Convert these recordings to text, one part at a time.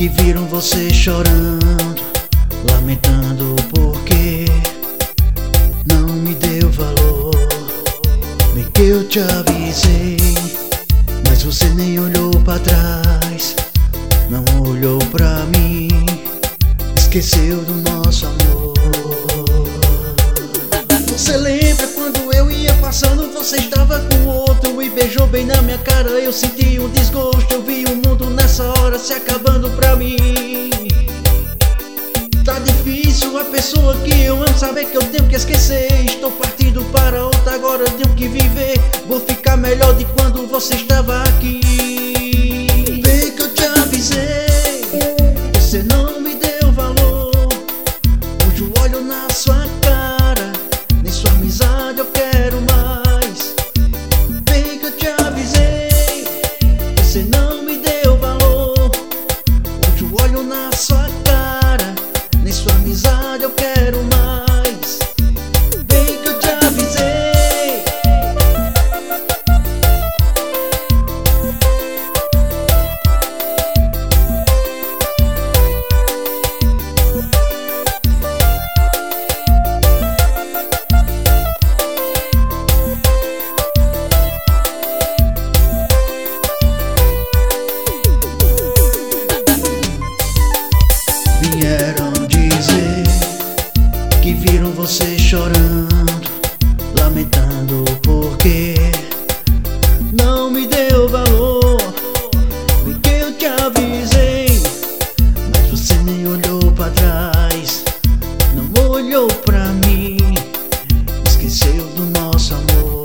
que viram você chorando, lamentando porque não me deu valor. Bem que eu te avisei, mas você nem olhou pra trás, não olhou pra mim, esqueceu do nosso amor. Você lembra quando eu ia passando, você estava com outro e beijou bem na minha cara. Eu senti um desgosto, eu vi o mundo nessa hora se acabando pra mim. Tá difícil a pessoa que eu amo saber que eu tenho que esquecer. Estou partindo para outra, agora eu tenho que viver. Vou ficar melhor de quando você estava aqui. Bem que eu te avisei, você não me deu valor. Hoje eu olho na sua cara, nem sua amizade eu quero mais. Bem que eu te avisei, você não me deu valor. Hoje eu olho na sua cara, nem sua amizade eu quero mais. Bem que eu te avisei. Vieram dizer que viram você chorando, lamentando porque não me deu valor. Bem que eu te avisei, mas você nem olhou pra trás, não olhou pra mim, esqueceu do nosso amor.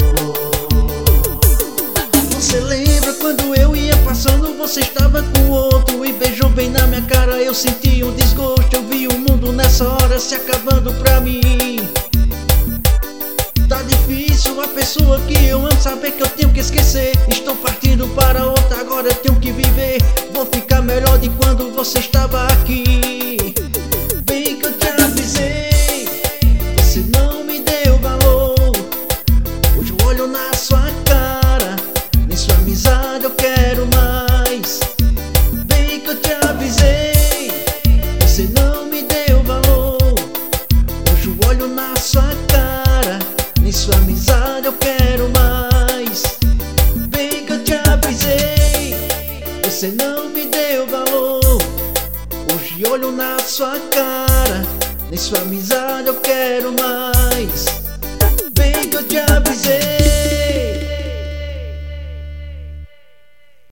Você lembra quando eu ia passando, você estava com outro e beijou bem na minha cara. Eu senti um desgosto, eu vi o mundo nessa hora se acabando pra mim. Tá difícil a pessoa que eu amo saber que eu tenho que esquecer. Estou partindo para outra, agora eu tenho que viver. Vou ficar melhor de quando você estava aqui. Bem que eu te avisei, você não me deu valor. Hoje eu olho na sua cara, nem sua amizade eu quero mais. Bem que eu te avisei, você não me deu valor. Hoje eu olho na sua cara, nem sua amizade eu quero mais. Bem que eu te avisei, você não me deu valor. Hoje olho na sua cara, nem sua amizade eu quero mais.